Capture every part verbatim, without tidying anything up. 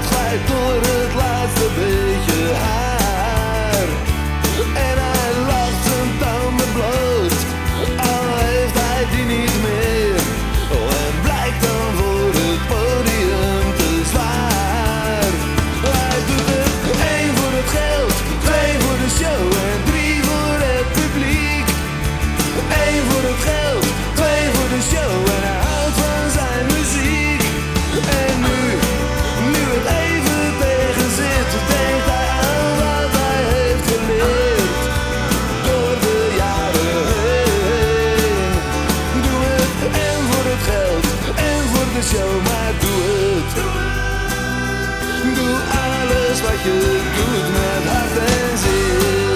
hand glijdt door het laatste beetje haar. En hij lacht zijn tanden bloot, al heeft hij die niet meer. Oh, en blijkt dan voor het podium te zwaar. Hij doet het één voor het geld, twee voor de show en drie voor het publiek. Eén voor het geld, twee voor de show en hij houdt van zijn muziek. En nu, nu het even tegen zit, denkt hij aan wat hij heeft geleerd door de jaren heen. Doe het en voor het geld en voor de show, maar doe het. Doe alles wat je doet met hart en ziel.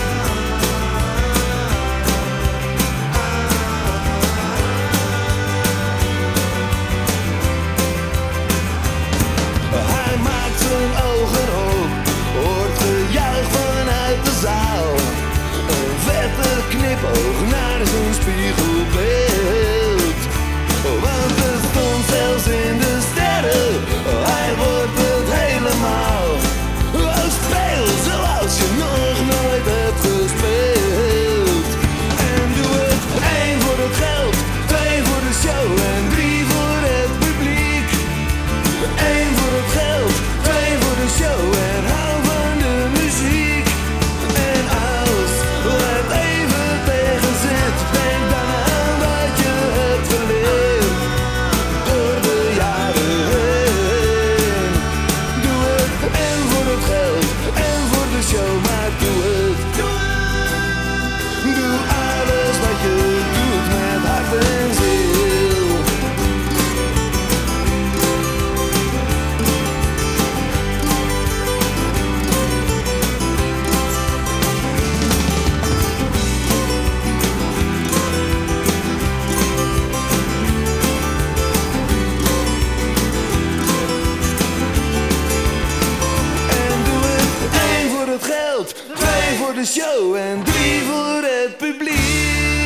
Hij maakt zijn ogen op, hoort gejuich vanuit de zaal. Een vette knipoog naar zijn spiegelbeeld. Want het stond zelfs in de sterren, hij wordt het helemaal. Oh, speel zoals je nog nooit hebt gespeeld. En doe het één voor het geld, twee voor de show en drie voor het publiek. Eén voor het geld, twee voor de show en hou van de muziek. En als het even tegen zit, denk dan aan wat je hebt geleerd door de jaren heen. Doe het en voor het geld en voor de show, maar doe het. Doe alles wat je doet met hart en ziel. En doe het één voor het geld, twee voor de show en drie voor het publiek.